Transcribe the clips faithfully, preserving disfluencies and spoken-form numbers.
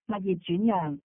物業轉讓。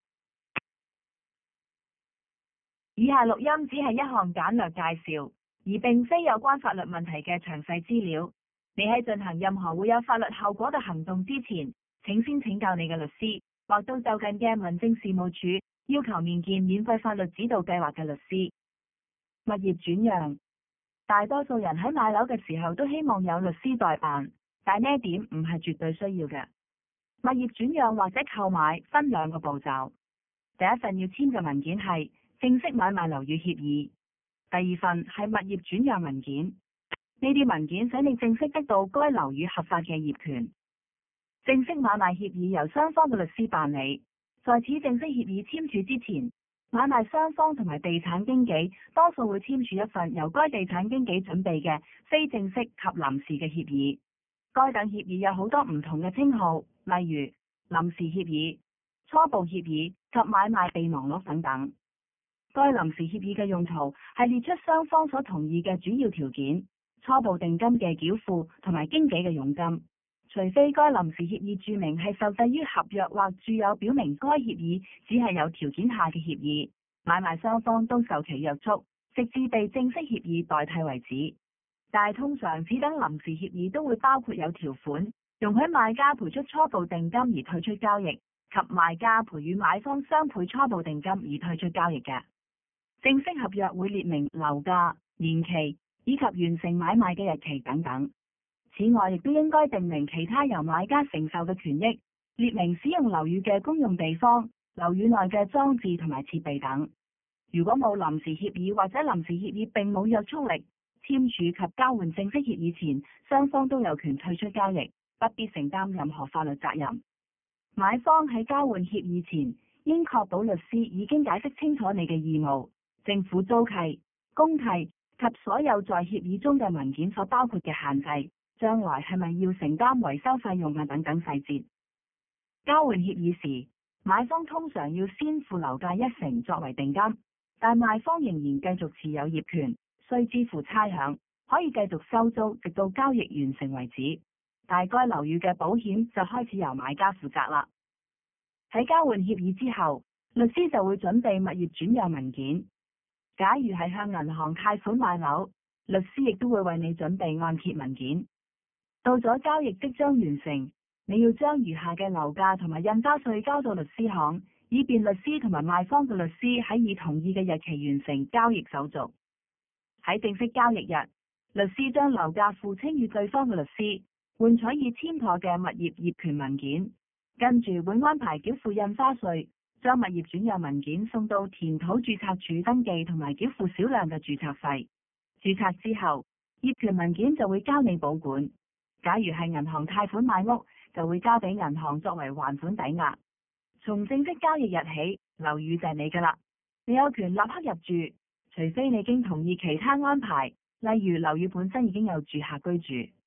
以下錄音只係一項簡略介紹，而並非有關法律問題嘅詳細資料。你喺進行任何會有法律後果嘅行動之前，請先請教你嘅律師，或到就近嘅民政事務處要求面見免費法律指導計劃嘅律師。物業轉讓。大多數人喺買樓嘅時候都希望有律師代辦，但呢一點唔係絕對需要嘅。物業轉讓或者購買分兩個步驟，第一份要簽嘅文件係正式買賣樓宇協議，第二份係物業轉讓文件。呢啲文件使你正式得到該樓宇合法嘅業權。正式買賣協議由雙方嘅律師辦理，在此正式協議簽署之前，買賣雙方同埋地產經紀多數會簽署一份由該地產經紀準備嘅非正式及臨時嘅協議。該等協議有好多唔同嘅稱號，例如臨時協議、初步協議及買賣備忘錄等等。該臨時協議嘅用途係列出雙方所同意嘅主要條件、初步定金嘅繳付同埋經紀嘅佣金，除非該臨時協議註明係受制於合約或註有表明該協議只係有條件下嘅協議，買賣雙方都受其約束，直至被正式協議代替為止。但係通常此等臨時協議都會包括有條款，容許賣家賠出初步定金而退出交易，及賣家賠與買方雙倍初步定金而退出交易嘅。正式合約會列明樓價、年期以及完成買賣嘅日期等等。此外，亦都應該訂明其他由買家承受嘅權益，列明使用樓宇嘅公用地方、樓宇內嘅裝置同埋設備等。如果冇臨時協議或者臨時協議並冇約束力，簽署及交換正式協議前，雙方都有權退出交易，不必承擔任何法律責任。買方喺交換協議前，應確保律師已經解釋清楚你嘅義務、政府租契、公契及所有在協議中嘅文件所包括嘅限制，將來係咪要承擔維修費用啊等等細節。交換協議時，買方通常要先付樓價一成作為定金，但賣方仍然繼續持有業權，需支付差餉，可以繼續收租直到交易完成為止。但該樓宇嘅保險就開始由買家負責啦。喺交換協議之後，律師就會準備物業轉讓文件。假如係向銀行貸款買樓，律師亦都會為你準備按揭文件。到咗交易即將完成，你要將餘下嘅樓價同埋印花稅交到律師行，以便律師同埋賣方嘅律師喺以同意嘅日期完成交易手續。喺正式交易日，律師將樓價付清予對方嘅律師，換取已簽妥嘅物業業權文件，跟住會安排繳付印花稅，將物業轉讓文件送到田土註冊處登記同埋繳付少量嘅註冊費。註冊之後，業權文件就會交你保管。假如係銀行貸款買屋，就會交俾銀行作為還款抵押。從正式交易日起，樓宇就係你㗎啦，你有權立刻入住，除非你經同意其他安排，例如樓宇本身已經有住客居住。